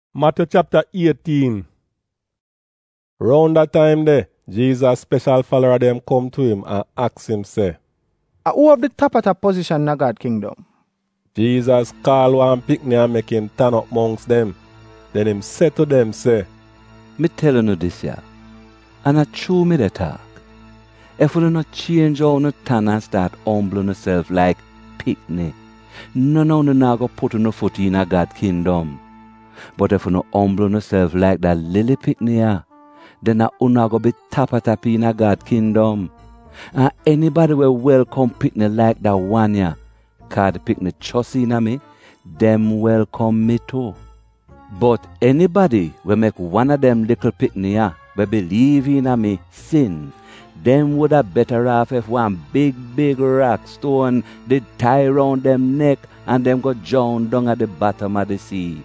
Matthew chapter 18. Round that time there, Jesus' special follower them come to him and ask him, say, Who have the top of the position in God's kingdom? Jesus call one picnic and make him turn up amongst them. Then him say to them, say, Me tell you this ya, and I chew me the talk. If you not change how you turn and start humbling yourself like picnic, none of you not go put on your foot in God's kingdom. But if you not humble yourself like that lily picnic, then you not go be tap-a-tap in God's kingdom. And anybody will welcome picnic like that one ya, cause the picnic trust in me, them welcome me too. But anybody will make one of them little picnic will believe in me sin, them would have better off if one big rock stone did tie round them neck and them go drown down at the bottom of the sea.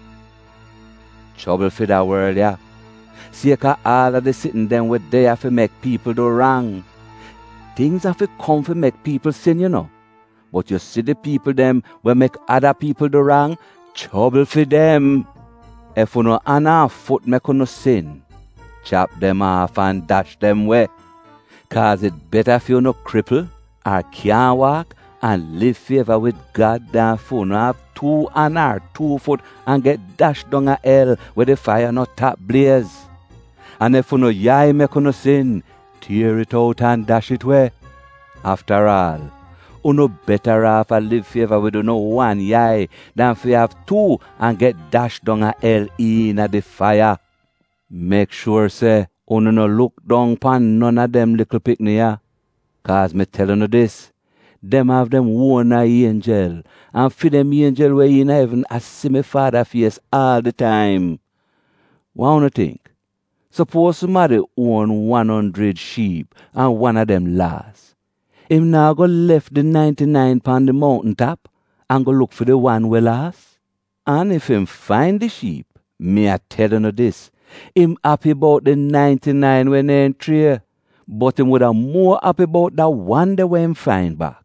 Trouble for that world, yeah. See, all of the sitting them with they have to make people do wrong. Things have to come to make people sin, you know. But you see the people them will make other people do wrong, trouble for them. If you no hand or foot make you no sin, chop them off and dash them away. Cause it better for you no cripple or can't walk and live favor with God than for you no have 2 hand or 2 foot and get dashed down a hell where the fire not tap blaze. And if you no eye make you no sin, tear it out and dash it away. After all, you no better off a live favor with no one eye than if you have 2 and get dashed down a hell in the fire. Make sure say, you no look down pan none of them little picnic. Cause me telling you this, them have them own a angel, and for them angel way in heaven I see my Father face all the time. What you think? Suppose somebody own 100 sheep and one of them lost. Him now go left the 99 pon the mountain top and go look for the one we lost. And if him find the sheep, me a telling you this, him happy about the 99 when they ain't tree, but him would have more happy about that one that when him find back.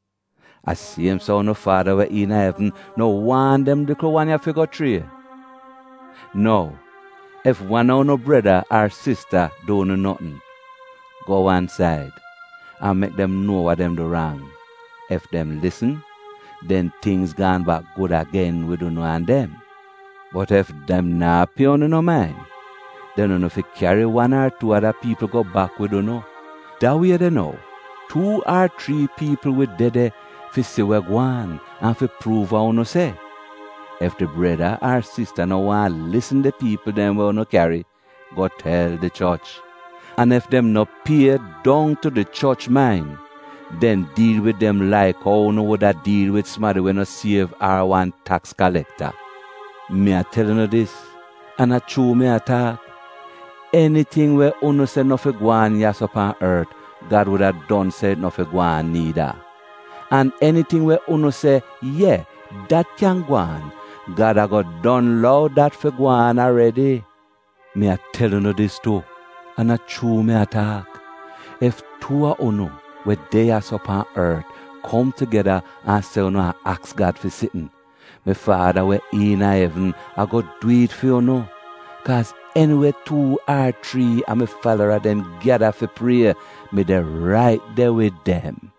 I see him so no Father we in heaven, no one them little one you figure tree. No, if one of no brother or sister don't know nothing, go one side and make them know what them do wrong. If them listen, then things gone back good again with you and them. But if them not pay on no mind, then you know if you carry 1 or 2 other people go back with you know. That way they know 2 or 3 people with dead fi see we go on and fi prove what you say. If the brother or sister no want listen the people them will no carry, go tell the church. And if them no pay down to the church mind, then deal with them like how no would that deal with somebody when no save or one tax collector. Me a telling you this, and a true me a talk. Anything where uno say no fi go on yas upon earth, God would have done said no fi go on neither. And anything where uno say, yeah, that can go on, God have got done loud that fi go on already. Me a telling you this too, and a true me a talk. If 2 of uno where they are upon earth come together and say uno and ask God for sitting, my Father we in heaven I go do it for you know. Cause anywhere 2 or 3 and my follower them gather for prayer, me they right there with them.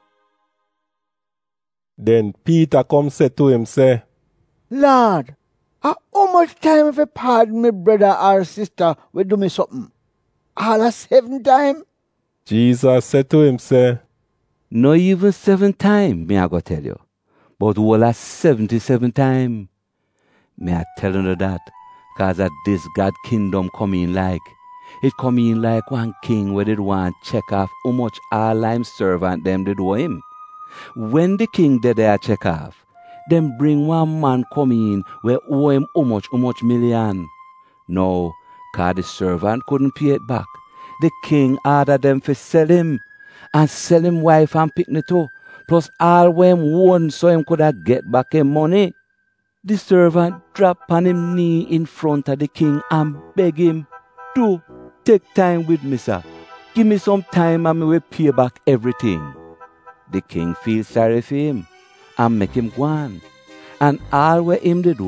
Then Peter come say to him, say, Lord, how much time if I pardon my brother or sister will do me something? All a 7 times? Jesus said to him, say, No even 7 times, me I go tell you, but all a 77 times. Me I telling you that, cause at this God kingdom come in like, it come in like one king where did want check off how much all him servant them did owe him. When the king did there check off, them bring one man come in where owe him how much million. No, cause the servant couldn't pay it back. The king ordered them to sell him, and sell him wife and picnic too, plus all where him won so him could have get back him money. The servant dropped on him knee in front of the king and beg him, do take time with me, sir. Give me some time and me will pay back everything. The king feel sorry for him and make him go on. And all where him did do,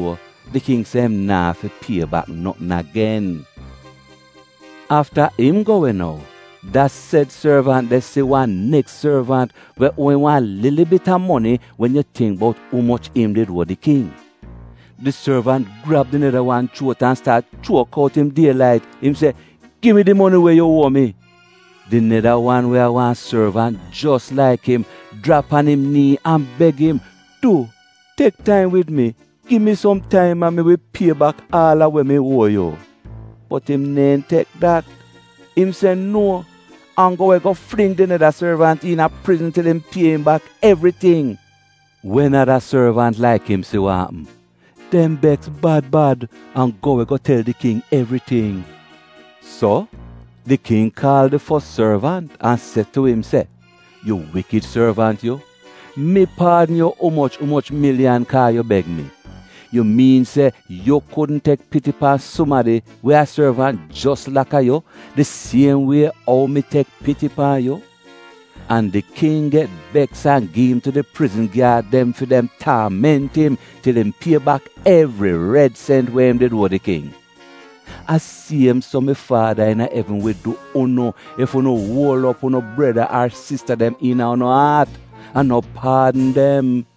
The king say him nah fi pay back nothing again. After him going now, that said servant they see one next servant where owe him one little bit of money when you think about how much him did owe the king. The servant grabbed another one throat and start choke out him daylight. Him say, "Give me the money where you owe me." The another one where one servant just like him drop on him knee and beg him, "Do take time with me. Give me some time and me will pay back all of what me owe you." But him nain take that. Him say no, and go fling the other servant in a prison till him pay him back everything. When other servant like him see what happen, them begs bad and go tell the king everything. So the king called the first servant and said to him, say, "You wicked servant you, me pardon you how much million car you beg me. You mean say you couldn't take pity past somebody where a servant just like you, the same way how me take pity past you?" And the king get vexed and give him to the prison guard them for them torment him till him pay back every red cent where him did owe the king. I see him so my father in heaven will do uno if uno hold up uno brother or sister them in our heart and no pardon them.